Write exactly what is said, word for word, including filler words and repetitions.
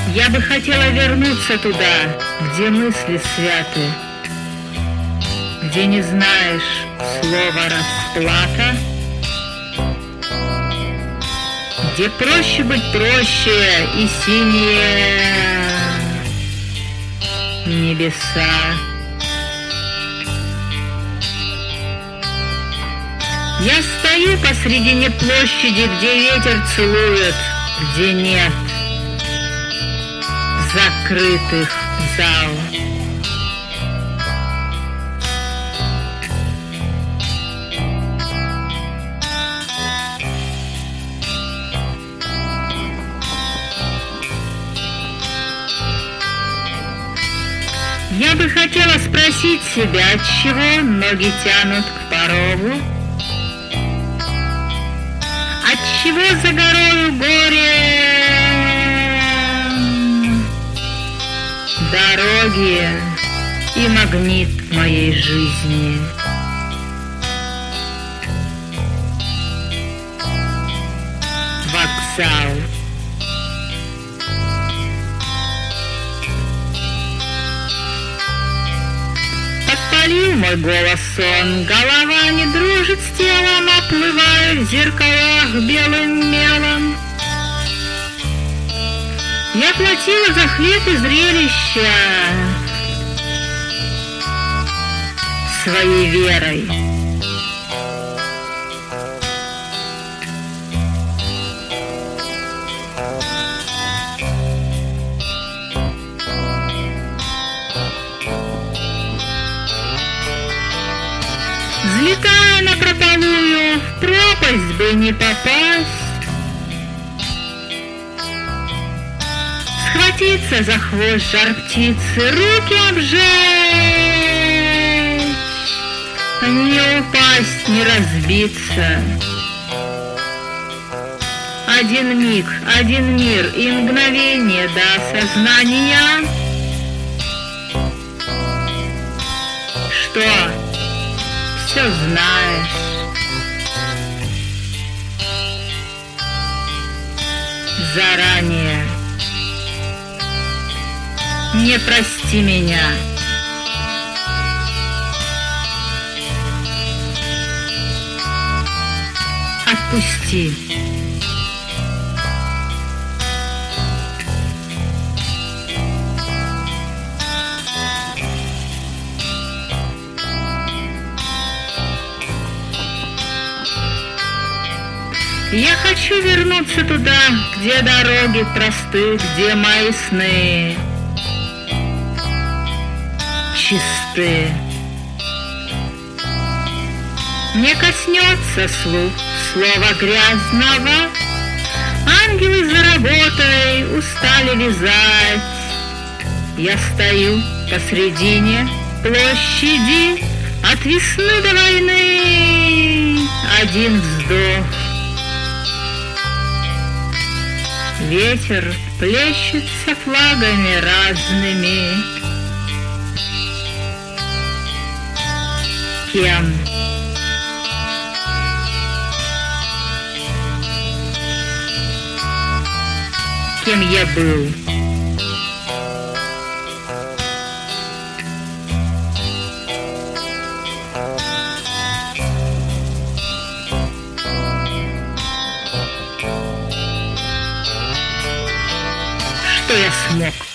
Я бы хотела вернуться туда, где мысли святы, где не знаешь слова расплата, где проще быть проще и синие небеса. Я стою посредине площади, где ветер целует, где нет закрытых залов. Я бы хотела спросить себя, отчего ноги тянут к порогу, отчего за горою горе дороги и магнит моей жизни. Вокзал. Подпалил мой голос сон, голова не дружит с телом, оплывая в зеркалах белым мелом. Я платила за хлеб и зрелища своей верой. Взлетая напропалую, в пропасть бы не попасть, схватиться за хвост жар птицы, руки обжечь, не упасть, не разбиться. Один миг, один мир и мгновение до осознания, что все знаешь. Заранее. Не прости меня. Отпусти. Я хочу вернуться туда, где дороги просты, где мои сны чисты. Не коснется слух слова грязного, ангелы за работой устали вязать. Я стою посредине площади, от весны до войны один вздох. Ветер плещется флагами разными. Кем? Кем я был? Что я смог?